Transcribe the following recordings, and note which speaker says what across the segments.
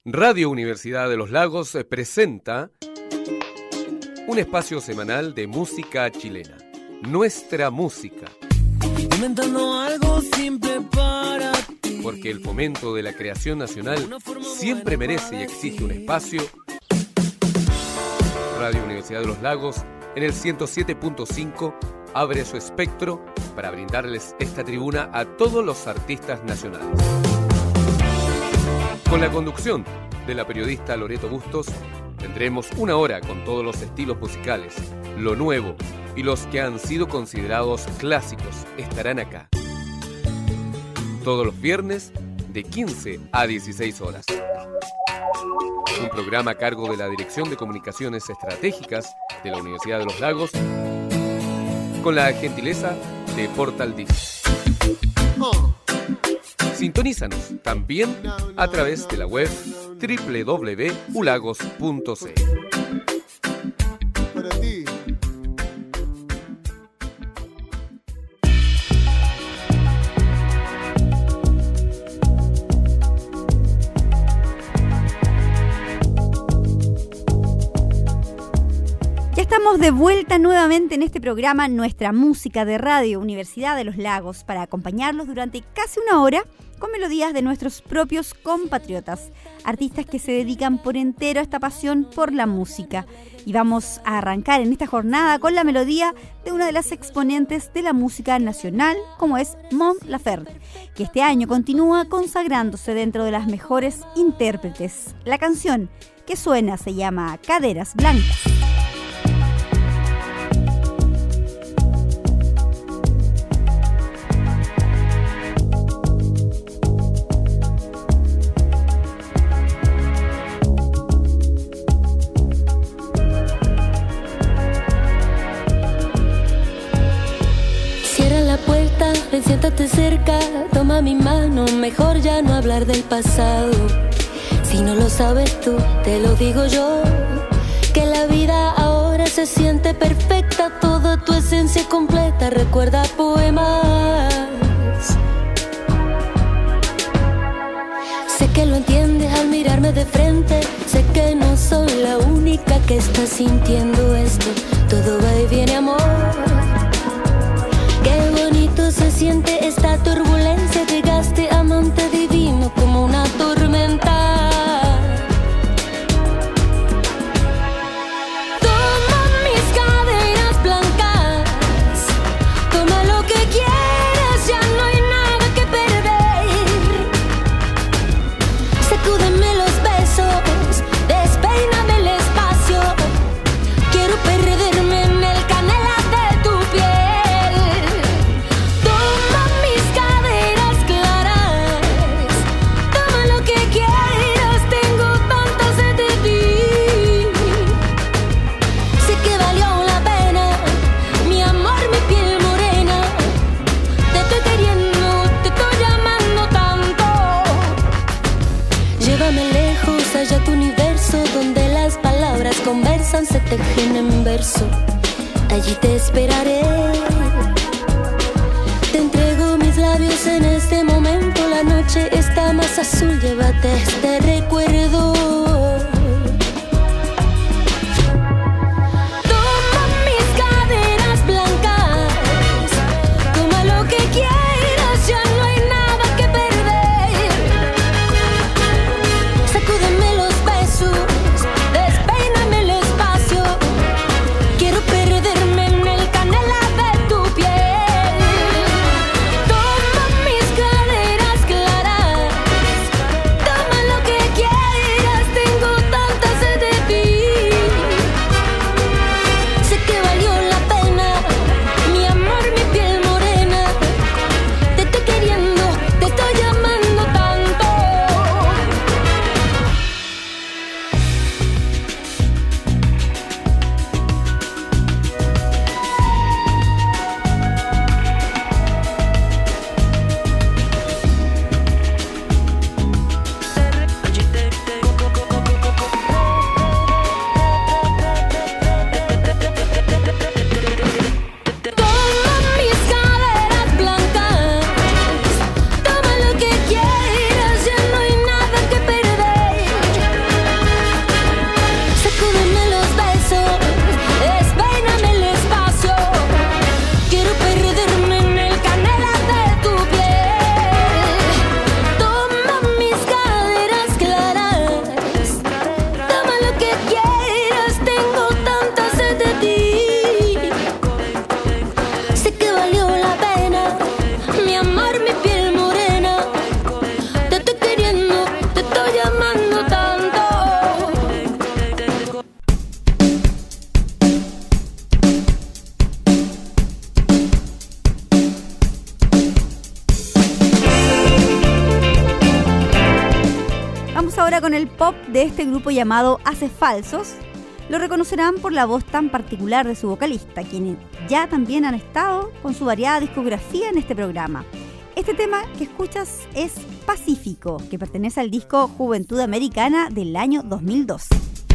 Speaker 1: Radio Universidad de los Lagos presenta un espacio semanal de música chilena. Nuestra música.
Speaker 2: Inventando algo simple para ti.
Speaker 1: Porque el fomento de la creación nacional siempre merece y exige un espacio. Radio Universidad de los Lagos, en el 107.5, abre su espectro para brindarles esta tribuna a todos los artistas nacionales. Con la conducción de la periodista Loreto Bustos, tendremos una hora con todos los estilos musicales, lo nuevo y los que han sido considerados clásicos estarán acá. Todos los viernes de 15 a 16 horas. Un programa a cargo de la Dirección de Comunicaciones Estratégicas de la Universidad de los Lagos, con la gentileza de Portal Digital. Sintonízanos también a través de la web www.ulagos.cl.
Speaker 3: Para ti.
Speaker 4: Estamos de vuelta nuevamente en este programa Nuestra Música de Radio Universidad de los Lagos para acompañarlos durante casi una hora con melodías de nuestros propios compatriotas, artistas que se dedican por entero a esta pasión por la música. Y vamos a arrancar en esta jornada con la melodía de una de las exponentes de la música nacional, como es Mon Laferte, que este año continúa consagrándose dentro de las mejores intérpretes. La canción que suena se llama Caderas Blancas.
Speaker 5: Ven, siéntate cerca, toma mi mano, mejor ya no hablar del pasado. Si no lo sabes tú, te lo digo yo, que la vida ahora se siente perfecta, toda tu esencia completa, recuerda poemas. Sé que lo entiendes al mirarme de frente, sé que no soy la única que está sintiendo esto, todo va y viene, amor. Qué bonito se siente esta turbulencia, llegaste amante divino como una tormenta. Toma mis caderas blancas, toma lo que quieras, ya no hay nada que perder. Sacúdeme los besos, despeíname el espacio, quiero perderme en el canela de tu piel. Donde las palabras conversan, se tejen en verso. Allí te esperaré. Te entrego mis labios en este momento. La noche está más azul, llévate este recuerdo. Toma mis caderas blancas, toma lo que quieras, ya no hay nada que perder. Sacúdeme los besos, despeíname el espacio, quiero perderme en el canela de tu piel. Toma mis caderas claras, toma lo que quieras.
Speaker 4: con el pop de este grupo llamado Haces Falsos. Lo reconocerán por la voz tan particular de su vocalista, quienes ya también han estado con su variada discografía en este programa. Este tema que escuchas es Pacífico, que pertenece al disco Juventud Americana del año 2002.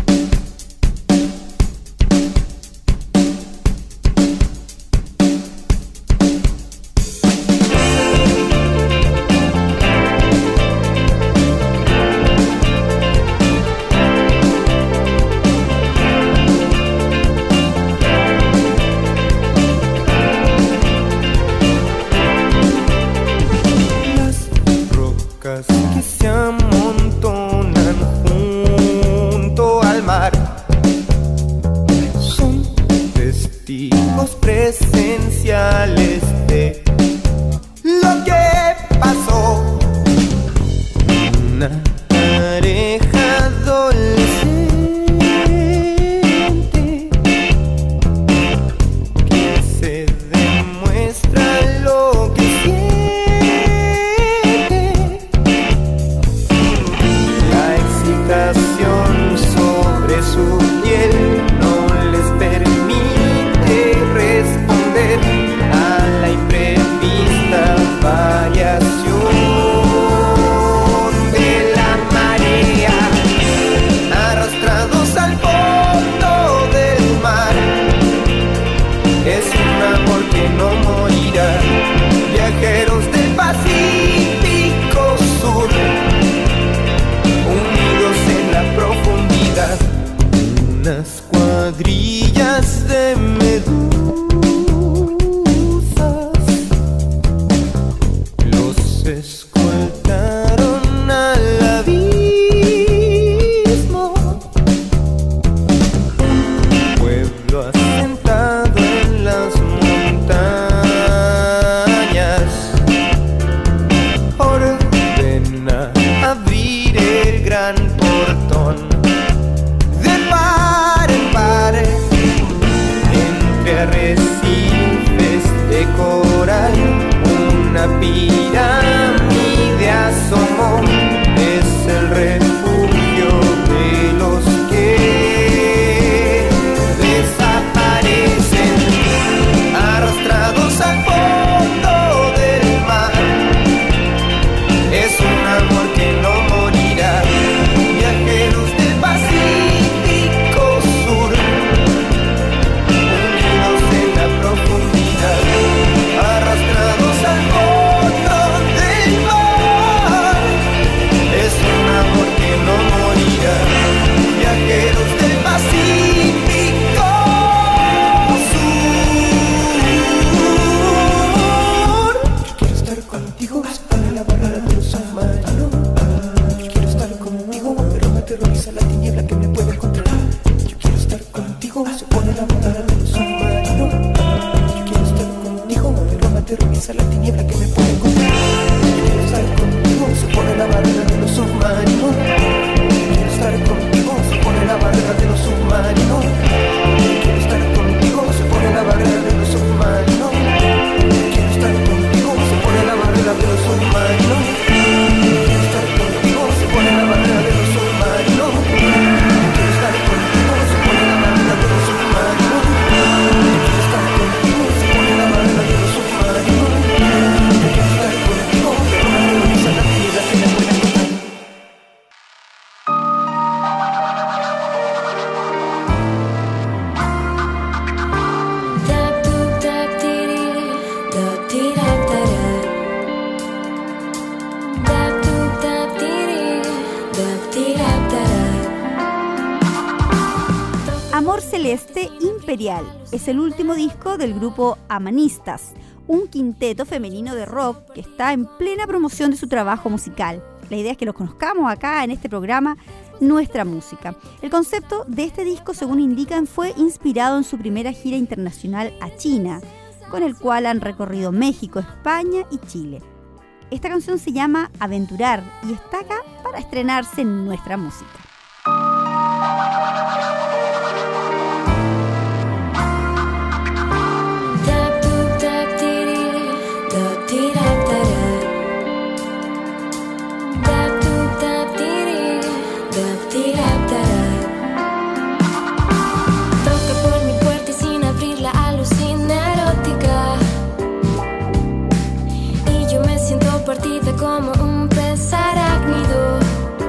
Speaker 3: Que se amontonan junto al mar son testigos presenciales de lo que pasó. Una pareja adolescente que se demuestra lo que siente. Sobre su piel no les permite responder a la imprevista variación de la marea, arrastrados al fondo del mar. Es un amor que no morirá, viajeros del Pacífico Sur, en la profundidad, unas cuadrillas de medusas los escoltaron al abismo. Un pueblo asentado en las montañas ordena abrir el gran portón de par en par entre arrecifes de coral. Una pirámide asomó, es el refugio de los que desaparecen, arrastrados al fondo del mar. Es un amor que no morirá, viajeros del Pacífico Sur, unidos en la profundidad, arrastrados al fondo del mar. Es un amor que no morirá, viajeros del Pacífico Sur. Quiero estar contigo, se pone la barrera de los submarinos. Quiero estar contigo, pero me aterroriza la tiniebla que me puede encontrar. Yo quiero estar contigo, se pone la barrera de los submarinos. Yo quiero estar contigo, pero me aterroriza la tiniebla que me puede encontrar. Yo quiero estar contigo, se pone la barrera de los submarinos. Yo quiero estar contigo, se pone la barrera de los submarinos. Yo quiero estar contigo, se pone la barrera de los submarinos. Yo quiero estar contigo, se pone la barrera de los submarinos. Quiero estar contigo, se pone la barrera de los submarinos. Quiero estar contigo, se pone la barrera de los submarinos. Quiero estar contigo, se pone la barrera de los submarinos. Quiero estar contigo, pero me aterroriza la tiniebla que me puede encontrar.
Speaker 4: Amor Celeste Imperial es el último disco del grupo Amanistas, un quinteto femenino de rock que está en plena promoción de su trabajo musical. La idea es que los conozcamos acá en este programa, Nuestra Música. El concepto de este disco, según indican, fue inspirado en su primera gira internacional a China, con el cual han recorrido México, España y Chile. Esta canción se llama Aventurar y está acá para estrenarse en Nuestra Música.
Speaker 5: Toca por mi puerta y sin abrirla alucina erótica. Y yo me siento partida como un pez arácnido.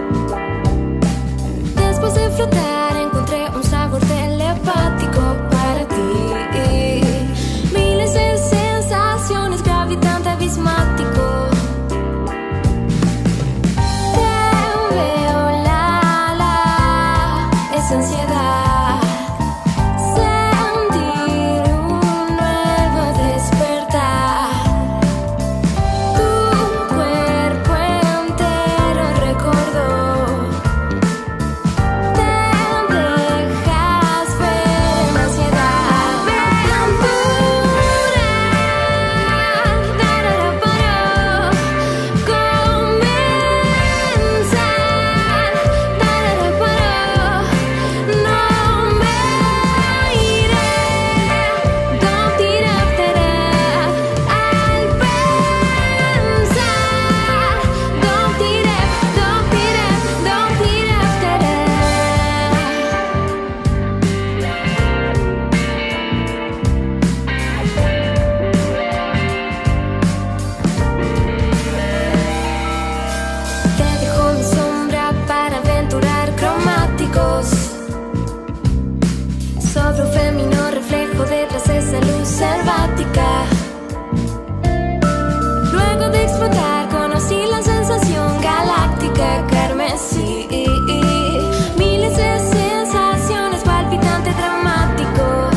Speaker 5: Después de flotar encontré un sabor telepático para ti. Miles de sensaciones, gravitante abismático. Te veo, esa ansiedad. Sentir un nuevo despertar. Tu cuerpo entero recordó. Te dejas ver en ansiedad. Aventura, dará para comenzar. Dará para, no me iré. Don't it after al pensar. Don't it after. Te dejo mi sombra para aventurar cromáticos. Sobre un fémino reflejo detrás esa luz selvática. Luego de explotar conocí la sensación galáctica carmesí. Miles de sensaciones, palpitante, dramático.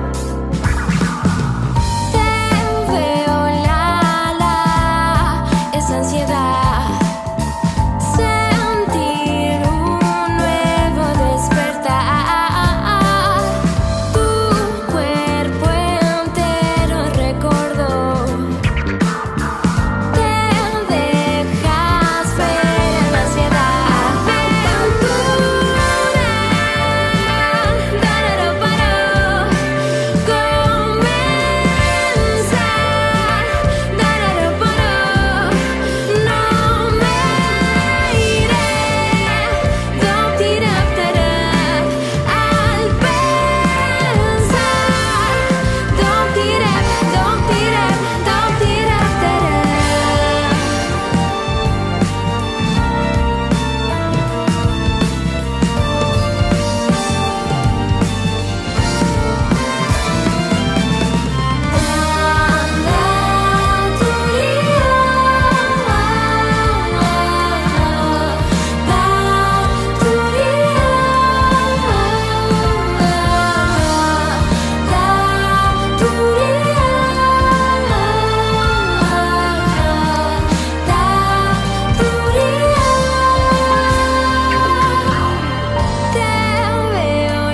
Speaker 5: Te veo, esa ansiedad. Sentir un nuevo despertar. Tu cuerpo entero recordó. Te dejas ver en ansiedad. Aventura, dará para comenzar. Dará para, no me iré. Don't it after al pensar. Don't it after. Te veo,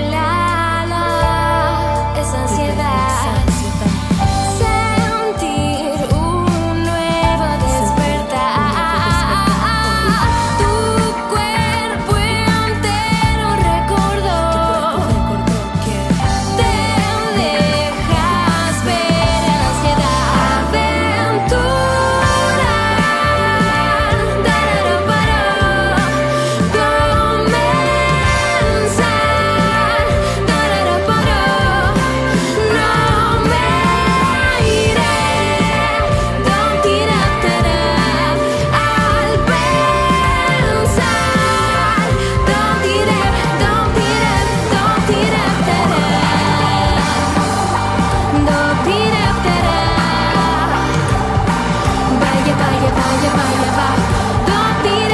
Speaker 5: esa ansiedad. Sentir un nuevo despertar. Tu cuerpo entero recordó. Te dejas ver en ansiedad. Aventura, dará para comenzar. Dará para, no me iré. Don't it after al pensar. Don't it after. Vaya, va. Don't it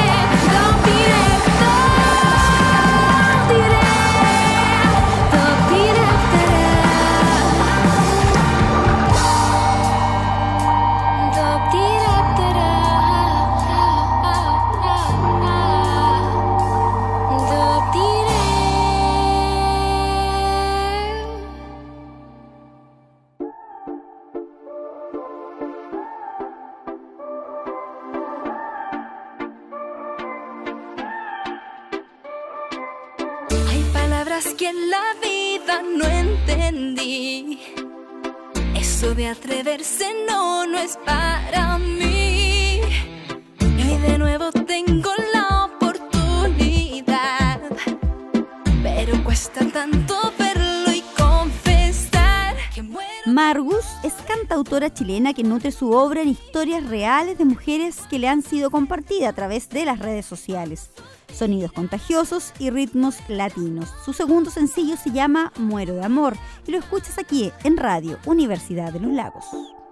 Speaker 5: Hay palabras que en la vida no entendí. Eso de atreverse no es para mí. Y hoy de nuevo tengo la oportunidad
Speaker 4: cantautora chilena que nutre su obra en historias reales de mujeres que le han sido compartidas a través de las redes sociales. Sonidos contagiosos y ritmos latinos. Su segundo sencillo se llama Muero de Amor y lo escuchas aquí en Radio Universidad de los Lagos.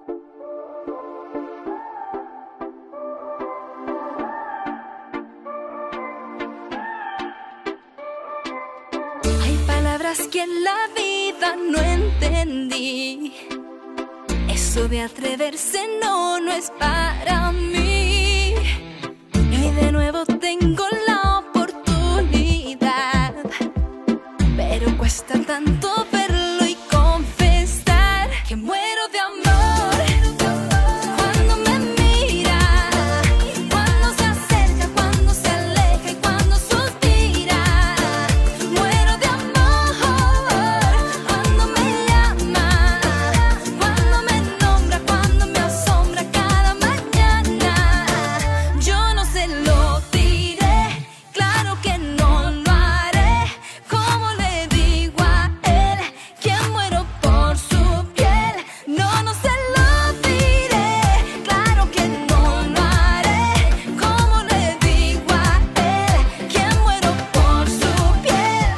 Speaker 5: Hay palabras que en la vida no entendí. Eso de atreverse no es para mí. Y hoy de nuevo tengo la oportunidad, pero cuesta tanto verlo y confesar que muero de amor. Cuando me mira, cuando se acerca, cuando se aleja y cuando suspira. Muero de amor. Cuando me llama, cuando me nombra, cuando me asombra cada mañana. Yo no se lo diré, claro que no lo haré. ¿Cómo le digo a él que muero por su piel? No, no se lo diré, claro que no lo haré. ¿Cómo le digo a él que muero por su piel?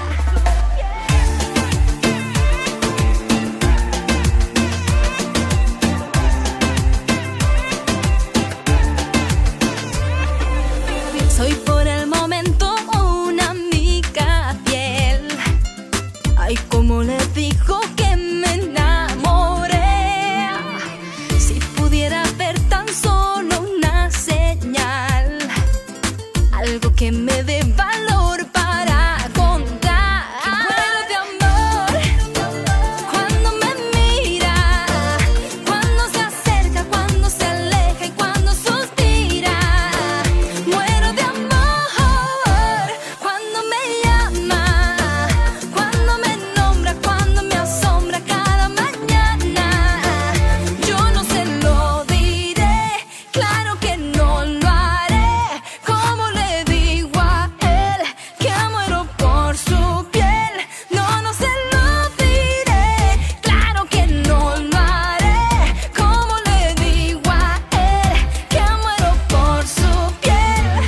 Speaker 5: Soy por el momento una amiga fiel. Ay, como le digo que me enamoré. Si pudiera ver tan solo una señal, algo que me dé valor para contar. Muero de amor. Cuando me mira, cuando se acerca, cuando se aleja y cuando suspira. Muero de amor. Cuando me llama, cuando me nombra, cuando me asombra cada mañana. Yo no se lo diré, claro que no lo haré. ¿Cómo le digo a él que muero por su piel? No, no se lo diré, claro que no lo haré. ¿Cómo le digo a él que muero por su piel?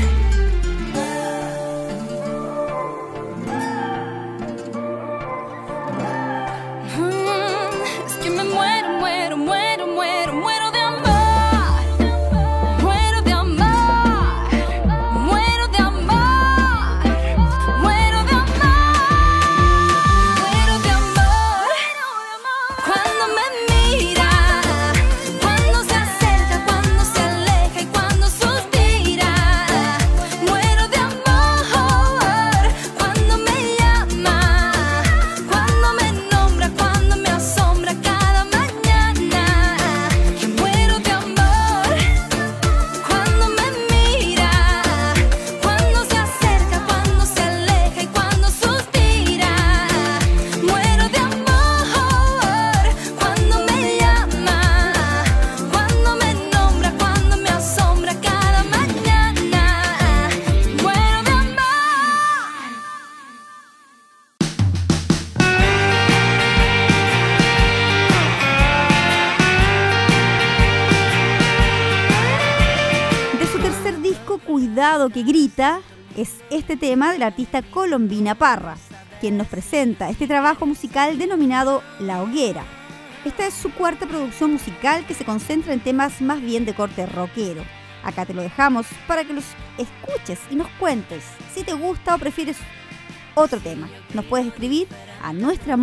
Speaker 5: Es que me muero, muero, muero, muero, muero de amor. Muero de amor. Muero de amor. Muero de amor. Muero de amor. Cuando me mira, cuando se acerca, cuando se aleja y cuando suspira. Muero de amor. Cuando me llama, cuando me nombra, cuando me asombra cada mañana. Que muero de amor. Cuando me mira, cuando se acerca, cuando se aleja y cuando suspira. Muero de amor. Cuando me llama, cuando me nombra, cuando me asombra cada mañana. Muero de amor.
Speaker 4: De su tercer disco, Cuidado que grita, es este tema de la artista Colombina Parra, quien nos presenta este trabajo musical denominado La Hoguera. Esta es su cuarta producción musical que se concentra en temas más bien de corte rockero. Acá te lo dejamos para que los escuches y nos cuentes si te gusta o prefieres otro tema. Nos puedes escribir a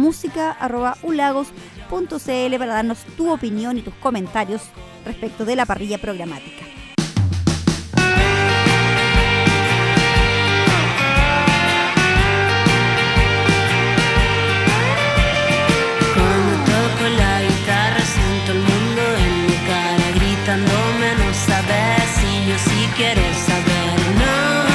Speaker 4: nuestramusica@ulagos.cl para darnos tu opinión y tus comentarios respecto de la parrilla programática.
Speaker 6: Cuando toco la guitarra siento el mundo en mi cara gritándome, no sabes si yo sí quiero saber, no.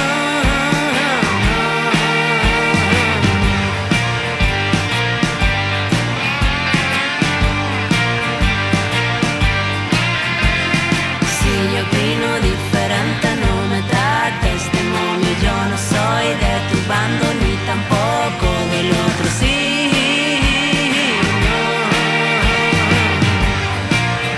Speaker 6: Si yo opino diferente no me trates de momio, yo no soy de tu bando ni tampoco del otro, sí.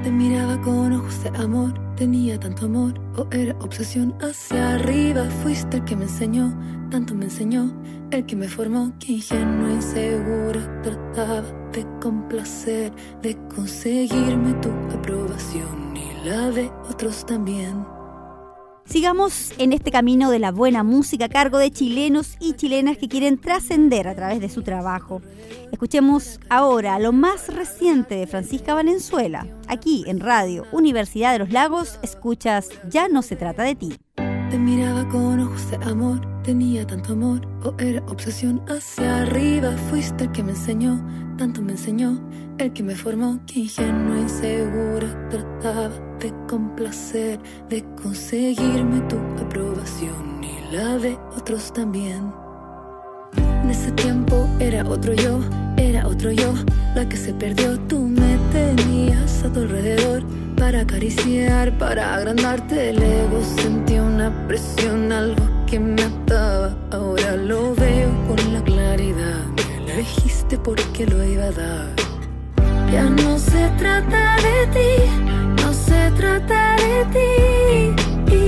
Speaker 7: Te miraba con ojos de amor, tenía tanto amor, o era obsesión hacia arriba. Fuiste el que me enseñó, tanto me enseñó, el que me formó, que ingenua e insegura trataba de complacer, de conseguirme tu aprobación y la de otros también.
Speaker 4: Sigamos en este camino de la buena música a cargo de chilenos y chilenas que quieren trascender a través de su trabajo. Escuchemos ahora lo más reciente de Francisca Valenzuela. Aquí en Radio Universidad de los Lagos escuchas Ya no se trata de ti.
Speaker 7: Te miraba con ojos de amor, tenía tanto amor, o era obsesión hacia arriba. Fuiste el que me enseñó, tanto me enseñó, el que me formó, que ingenua e insegura trataba de complacer, de conseguirme tu aprobación y la de otros también. En ese tiempo era otro yo, la que se perdió. Tú me tenías a tu alrededor para acariciar, para agrandarte el ego. Sentí una presión, algo que me ataba. Ahora lo veo con la claridad. Me elegiste porque lo iba a dar. Ya no se trata de ti, no se trata de ti.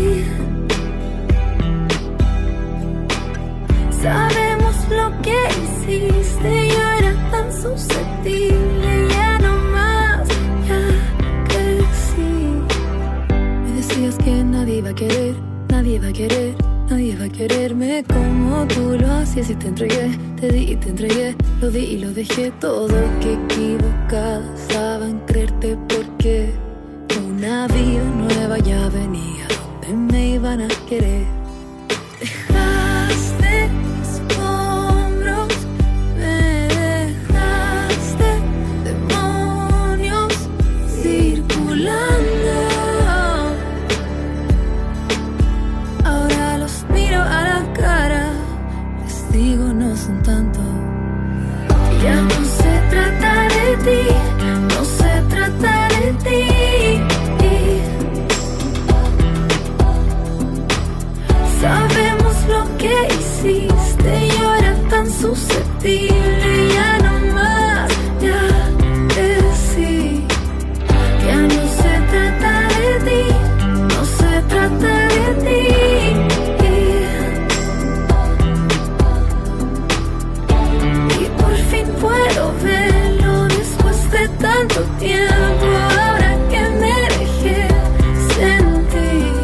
Speaker 7: Sabemos lo que hiciste, yo era tan susceptible, ya no más, ya crecí. Me decías que nadie iba a querer, nadie iba a querer, nadie iba a quererme como tú lo hacías y te entregué, te di y te entregué, lo di y lo dejé todo, que equivocada estaba en creerte porque una vida nueva ya venía donde me iban a querer. Dejaste escombros, me dejaste demonios circulando. Ahora los miro a la cara, les digo no son tanto. Ya no se trata de ti, no se trata de ti. Sabemos lo que hiciste, yo era tan susceptible, ya no más, ya crecí. Ya no se trata de ti, no se trata de ti. Y por fin puedo verlo después de tanto tiempo, ahora que me dejé sentir.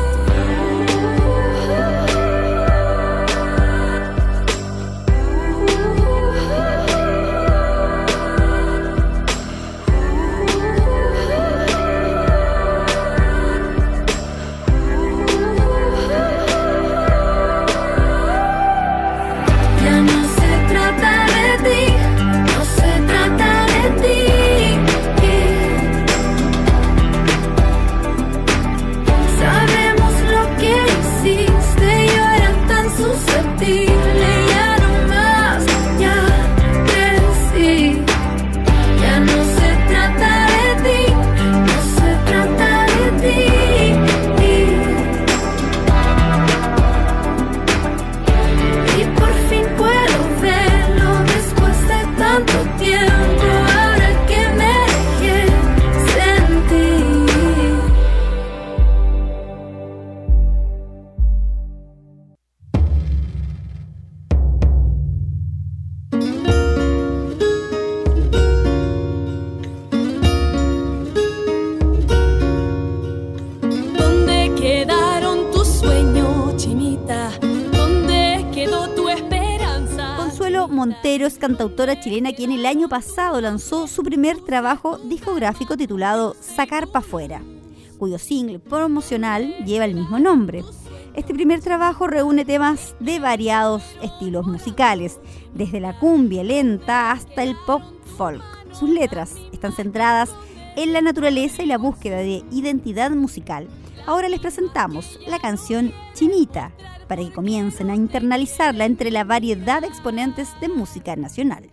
Speaker 4: Montero es cantautora chilena quien el año pasado lanzó su primer trabajo discográfico titulado Sacar Pa' Fuera, cuyo single promocional lleva el mismo nombre. Este primer trabajo reúne temas de variados estilos musicales, desde la cumbia lenta hasta el pop folk. Sus letras están centradas en la naturaleza y la búsqueda de identidad musical. Ahora les presentamos la canción Chinita, para que comiencen a internalizarla entre la variedad de exponentes de música nacional.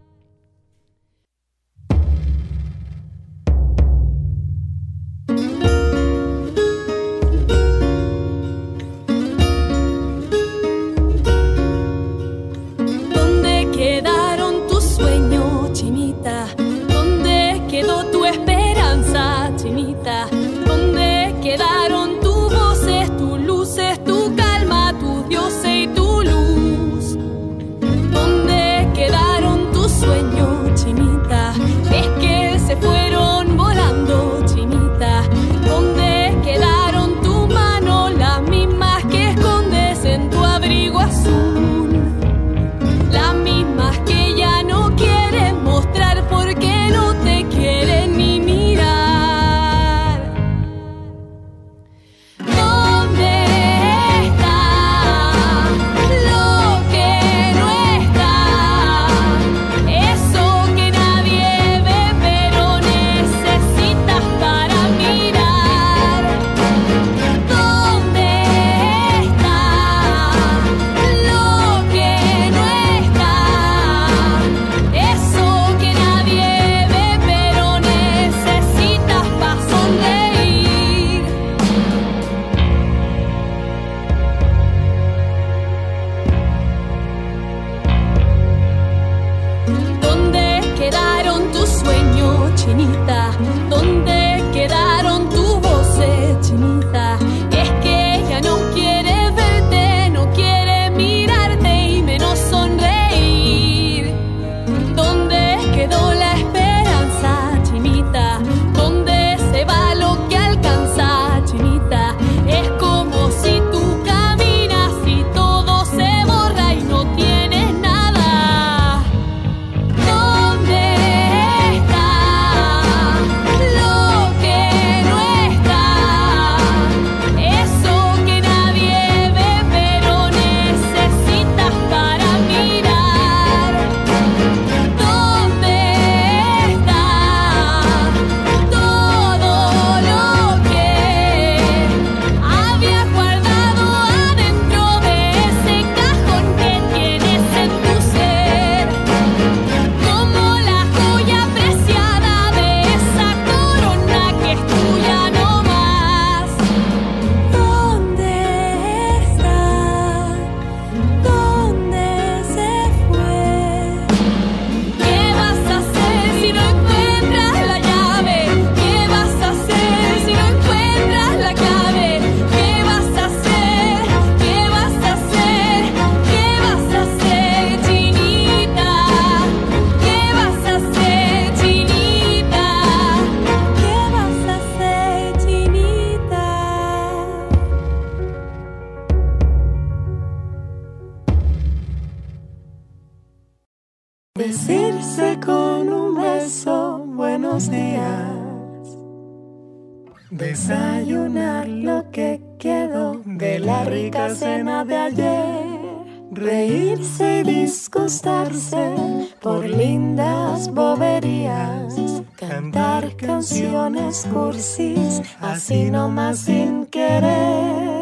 Speaker 6: ¿Dónde quedaron tus sueños, Chinita? ¿Dónde quedó tu esperanza, Chinita?
Speaker 8: quedaron tus sueños, chinita? ¿Dónde quedaron tus voces, chinita? Es que ella no quiere verte, no quiere mirarte y menos sonreír. ¿Dónde quedó la esperanza, chinita? ¿Dónde se va lo que alcanza, chinita? Es como si tú caminas y todo se borra y no tienes nada. ¿Dónde está lo que no está? Eso que nadie ve pero necesitas para mirar. ¿Dónde está todo lo que habías guardado adentro de ese cajón que tienes en tu ser? Como la joya preciada de esa corona que es tuya no más. ¿Dónde está? ¿Dónde se fue? ¿Qué vas a hacer si no encuentras la llave? ¿Qué vas a hacer si no encuentras la clave? ¿Qué vas a hacer? ¿Qué vas a hacer? ¿Qué vas a hacer, chinita? ¿Qué vas a hacer, chinita? ¿Qué vas a hacer, chinita?
Speaker 3: Decirse con un beso buenos días, desayunar lo que quedó de la rica cena de ayer, reírse y disgustarse por lindas boberías, cantar canciones cursis así nomás sin querer.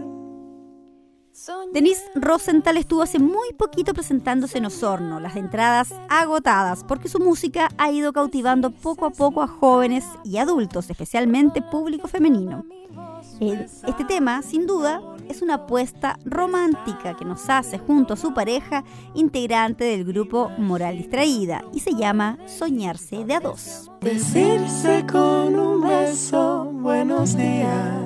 Speaker 4: Denise Rosenthal estuvo hace muy poquito presentándose en Osorno, las entradas agotadas, porque su música ha ido cautivando poco a poco a jóvenes y adultos, especialmente público femenino. Este tema, sin duda, es una apuesta romántica que nos hace junto a su pareja, integrante del grupo Moral Distraída, y se llama Soñarse de a dos.
Speaker 3: Decirse con un beso buenos días,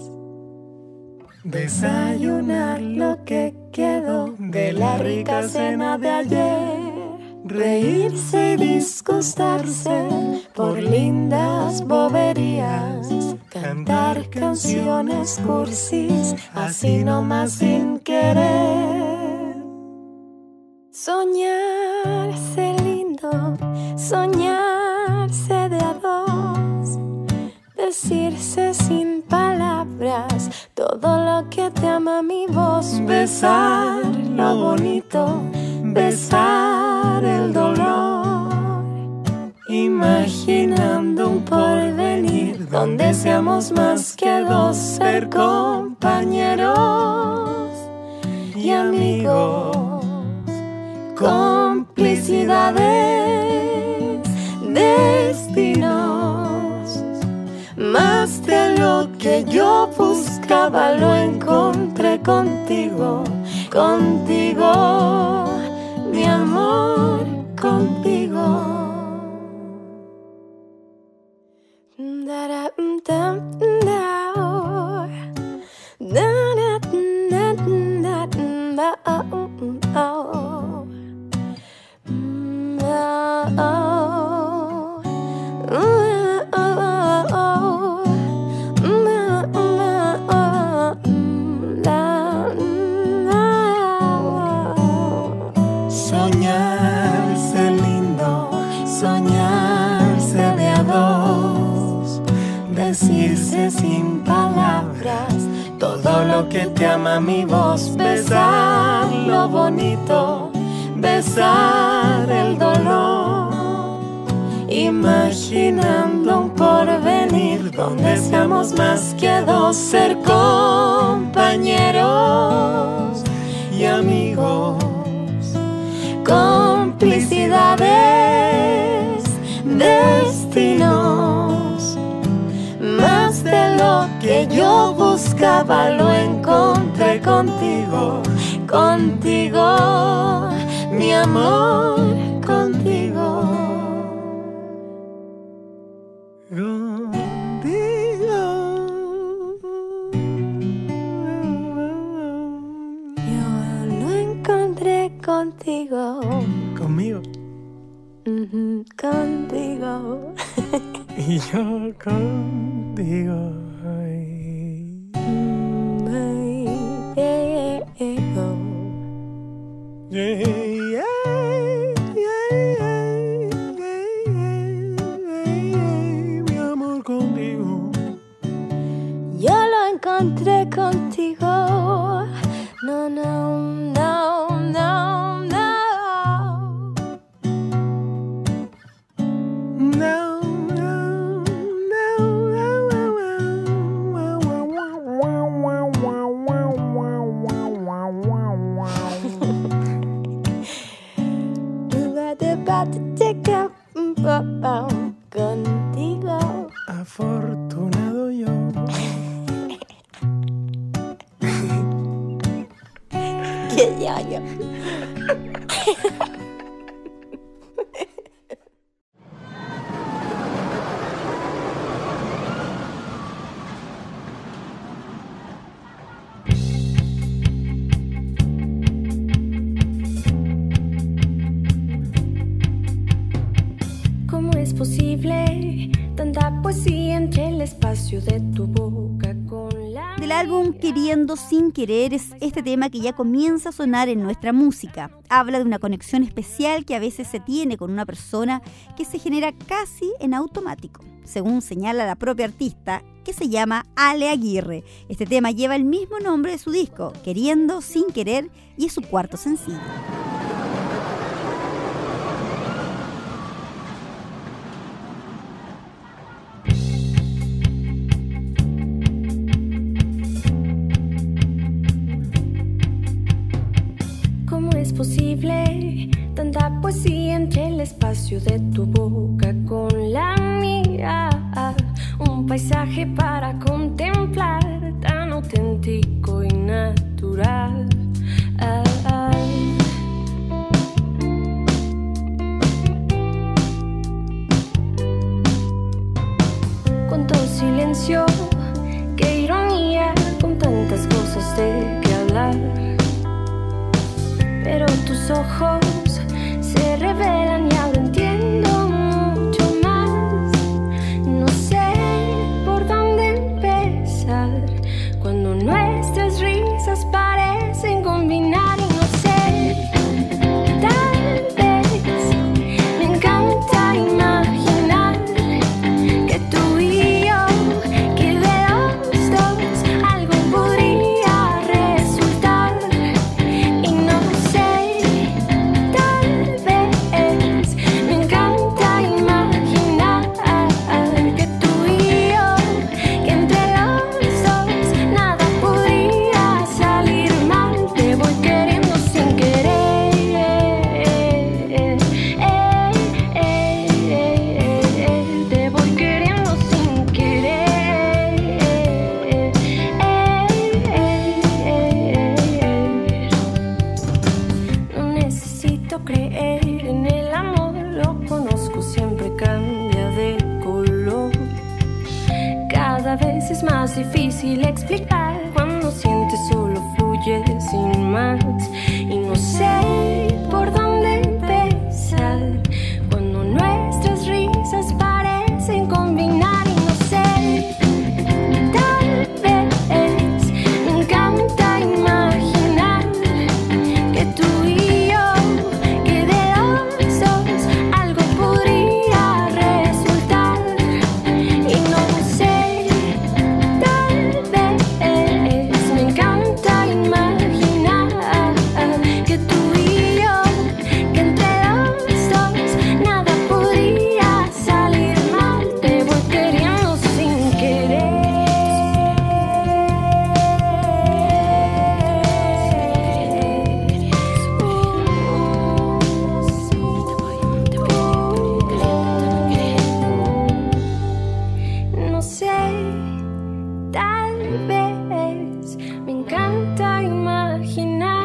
Speaker 3: desayunar lo que quedó de la rica cena de ayer, reírse y disgustarse por lindas boberías, cantar canciones cursis así nomás sin querer. Soñarse lindo, soñarse de a dos, decirse sin palabras todo lo que te ama mi voz, besar lo bonito, besar el dolor, imaginando un porvenir donde seamos más que dos, ser compañeros y amigos, complicidades, destinos. Más de lo que yo buscaba lo encontré contigo, contigo, mi amor, contigo. Soñarse lindo, soñarse de a dos, decirse sin palabras todo lo que te ama mi voz, besar lo bonito, besar el dolor, imaginando un porvenir donde seamos más que dos, ser compañeros y amigos, complicidades, destinos. Más de lo que yo buscaba lo encontré contigo, contigo, mi amor, contigo.
Speaker 5: contigo.
Speaker 3: Conmigo.
Speaker 5: Contigo.
Speaker 3: Y yo contigo. Mi amor contigo.
Speaker 5: Yo lo encontré contigo. No, no, no, no, no. Contigo.
Speaker 3: Afortunado yo.
Speaker 5: Qué ñaño. ¿Cómo es posible tanta poesía entre el espacio de tu boca con la...
Speaker 4: Del álbum Queriendo sin querer es este tema que ya comienza a sonar en nuestra música. Habla de una conexión especial que a veces se tiene con una persona que se genera casi en automático, según señala la propia artista, que se llama Ale Aguirre. Este tema lleva el mismo nombre de su disco, Queriendo sin querer, y es su cuarto sencillo.
Speaker 5: ¿Cómo es posible tanta poesía entre el espacio de tu boca con la mía? Un paisaje para contemplar, tan auténtico y natural. Cuánto silencio, qué ironía, con tantas cosas de que hablar. Pero tus ojos se revelan y ahora entiendo mucho más. No sé por dónde empezar cuando nuestras risas parecen combinar y no sé. Tal vez me encanta imaginar que tú y yo, que de los dos algo podría resultar. Y no sé, tal vez me encanta imaginar que tú y yo, que entre los dos nada podría salir mal. Te voy queriendo sin querer. Te voy queriendo sin querer. No necesito creer en el amor, lo conozco, siempre cambia de color. Cada vez es más difícil explicar cuando sientes solo fluye sin más. Y no sé por dónde empezar cuando nuestras risas parecen combinar. Y no sé, tal vez me encanta imaginar que tú y yo, que de los dos algo podría resultar. Y no sé, tal vez me encanta imaginar que tú y yo, que entre los dos nada podría salir mal. Te voy queriendo sin querer. No sé, tal vez me encanta imaginar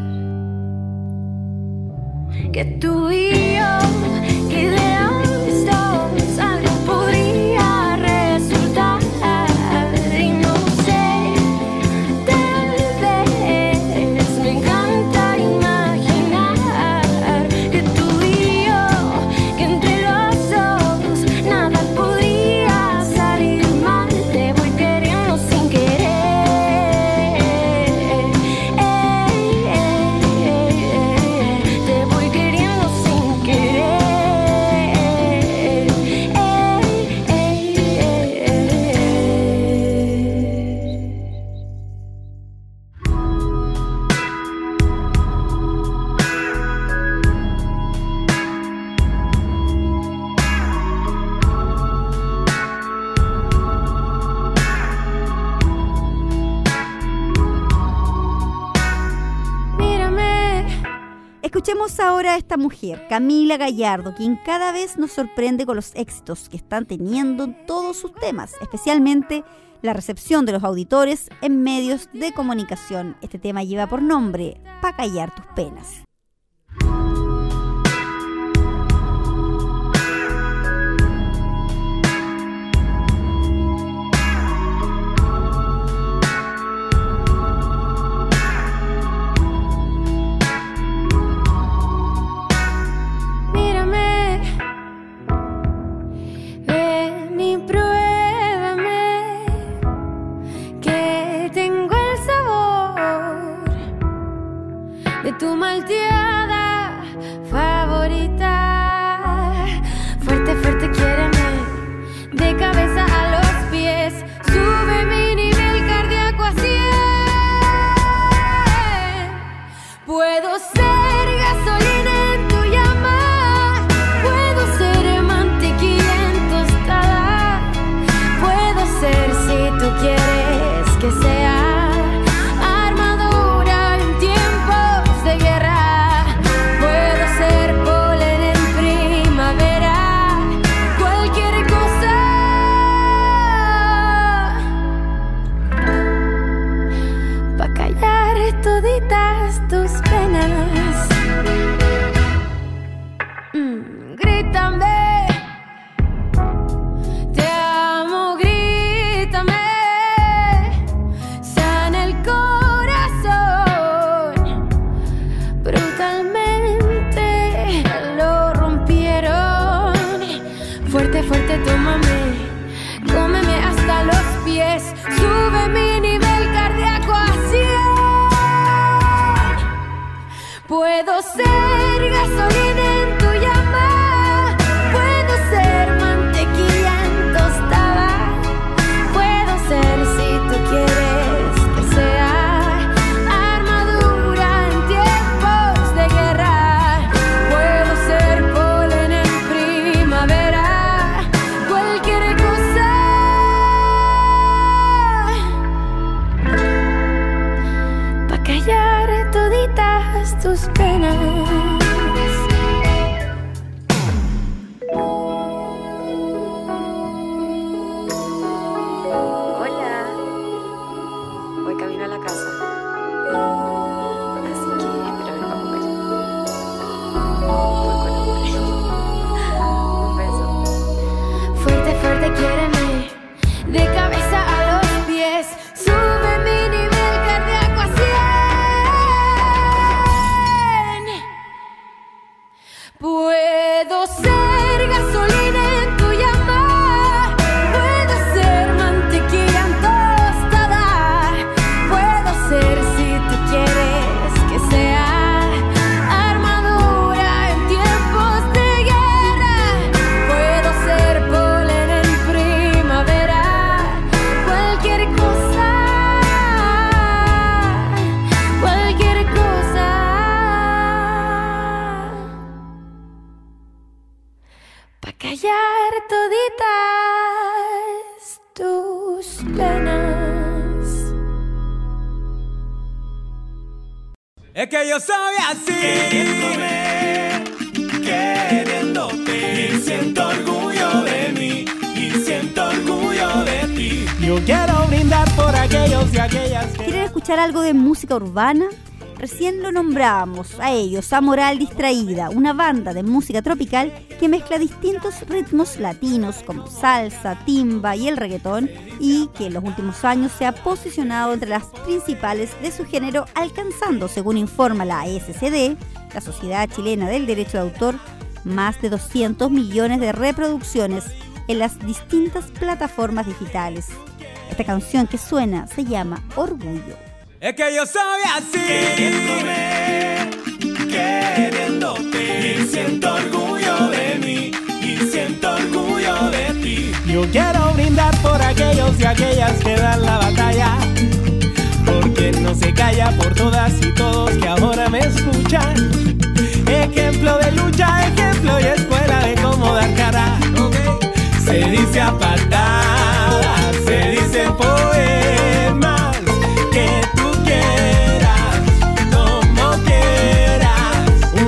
Speaker 5: que tú y yo, que de los dos algo podría resultar. Y no sé, tal vez me encanta imaginar
Speaker 4: Escuchemos ahora a esta mujer, Camila Gallardo, quien cada vez nos sorprende con los éxitos que están teniendo en todos sus temas, especialmente la recepción de los auditores en medios de comunicación. Este tema lleva por nombre Pa' callar tus penas.
Speaker 5: Tu malteada favorita. Fuerte, fuerte, quiéreme, de cabeza a los pies. Sube mi nivel cardíaco a 100. Puedo ser gasolina en tu llama, puedo ser mantequilla en tostada, puedo ser, si tú quieres que sea, tus penas. Grítame, te amo, grítame, sana el corazón. Brutalmente lo rompieron. Fuerte, fuerte, tómame, cómeme hasta los pies. Sube mi nivel cardíaco a 100. Puedo ser gasolina en tu llama, puedo ser mantequilla en tostada, puedo ser, si tú quieres que sea, armadura en tiempos de guerra, puedo ser polen en primavera, cualquier cosa, pa' callar toditas tus penas. Hola, voy camino a la casa, así que espero venga a comer. Voy con hambre. Un beso. Fuerte, fuerte, quiéreme, de cabeza a los pies. Sube mi nivel cardíaco a 100. Puedo ser gasolina en tu llama, puedo ser mantequilla en tostada, puedo ser, si tú quieres que sea, armadura en tiempos de guerra, puedo ser polen en primavera, cualquier cosa, cualquier cosa. Pa' callar toditas tus penas.
Speaker 2: Es que yo soy así, queriéndote, y siento orgullo de mí, y siento orgullo de ti. Yo quiero brindar por aquellos y aquellas que...
Speaker 4: ¿Quieren escuchar algo de música urbana? Recién lo nombrábamos a ellos, a Moral Distraída, una banda de música tropical que mezcla distintos ritmos latinos como salsa, timba y el reggaetón, y que en los últimos años se ha posicionado entre las principales de su género, alcanzando, según informa la SCD, la Sociedad Chilena del Derecho de Autor, más de 200 millones de reproducciones en las distintas plataformas digitales. Esta canción que suena se llama Orgullo.
Speaker 2: Es que yo soy así, queriéndote, y siento orgullo de mí, y siento orgullo de ti. Yo quiero brindar por aquellos y aquellas que dan la batalla, porque no se calla por todas y todos que ahora me escuchan. Ejemplo de lucha, ejemplo y escuela de cómo dar cara. Se dice a patadas, se dice poemas, que tú quieras, como quieras.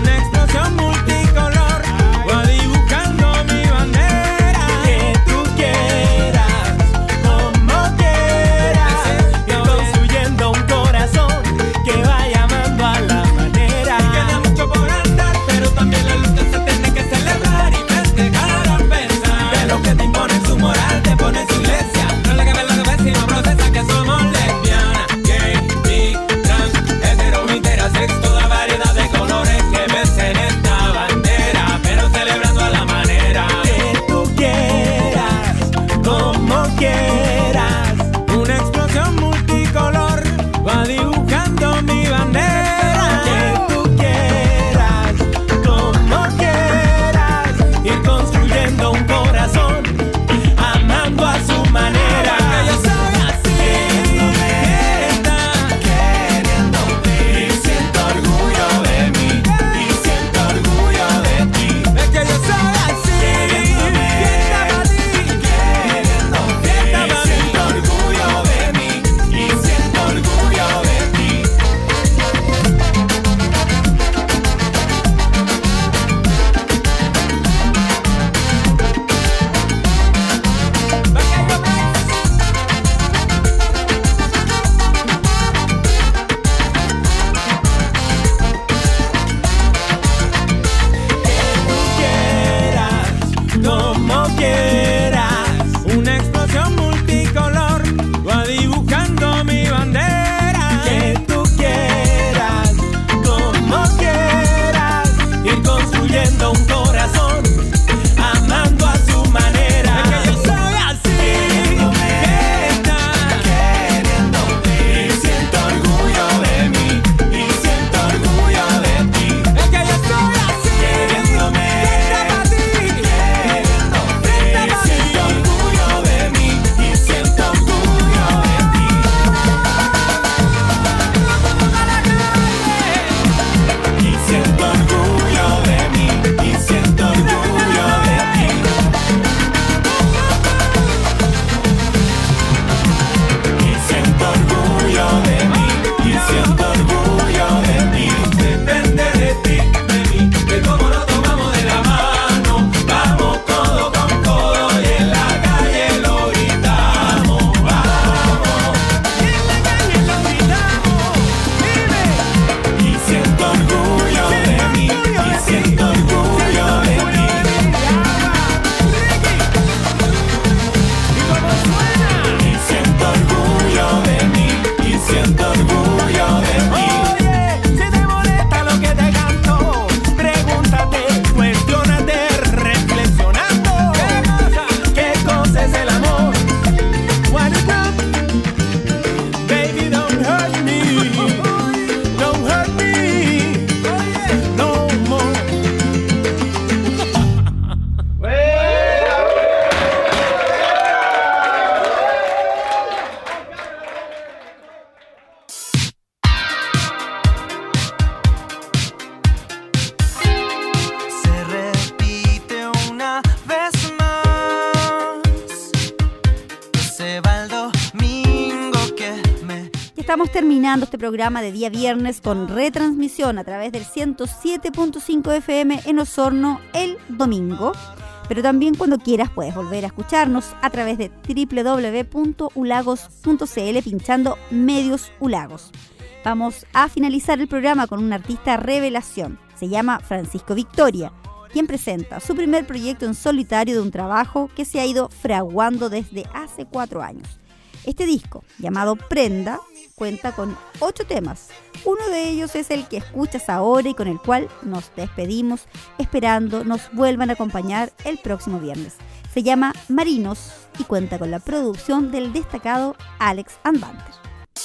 Speaker 4: estamos terminando este programa de día viernes con retransmisión a través del 107.5 FM en Osorno el domingo. Pero también cuando quieras puedes volver a escucharnos a través de www.ulagos.cl pinchando Medios Ulagos. Vamos a finalizar el programa con un artista revelación. Se llama Francisco Victoria, quien presenta su primer proyecto en solitario de un trabajo que se ha ido fraguando desde hace 4 años. Este disco, llamado Prenda, cuenta con 8 temas. Uno de ellos es el que escuchas ahora y con el cual nos despedimos, esperando nos vuelvan a acompañar el próximo viernes. Se llama Marinos y cuenta con la producción del destacado Alex Anbanter.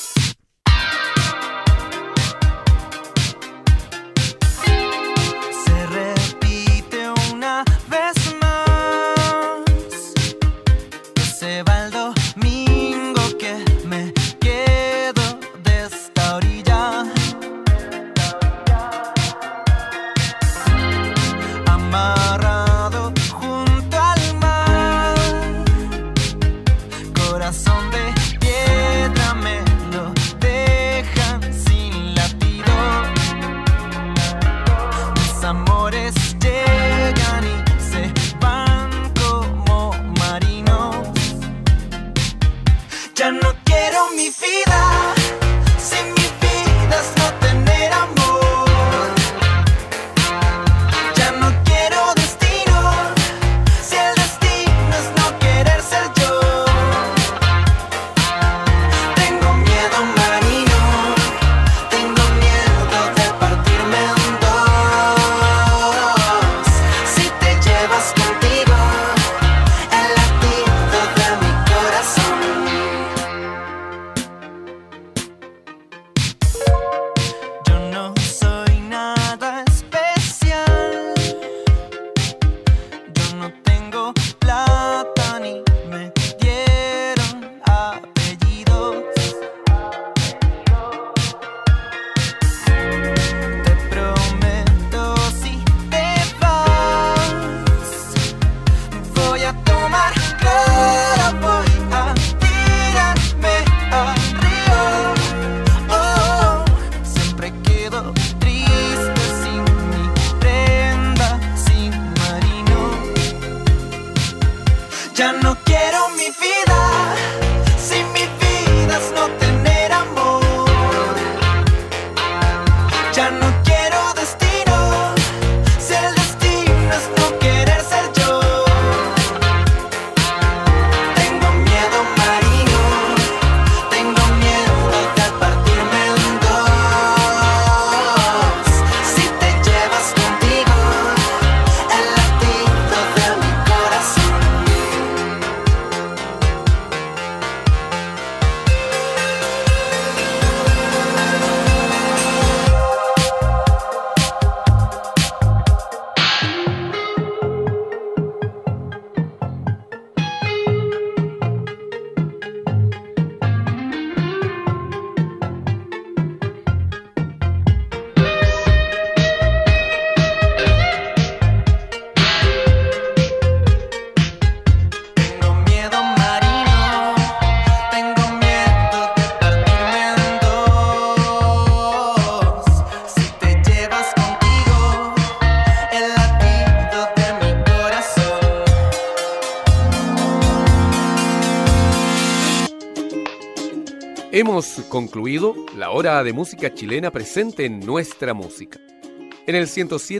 Speaker 1: Hemos concluido la hora de música chilena presente en nuestra música, en el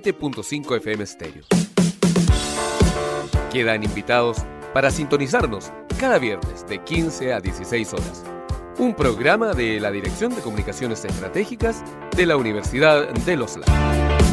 Speaker 1: 107.5 FM Stereo. Quedan invitados para sintonizarnos cada viernes de 15 a 16 horas. Un programa de la Dirección de Comunicaciones Estratégicas de la Universidad de Los Lagos.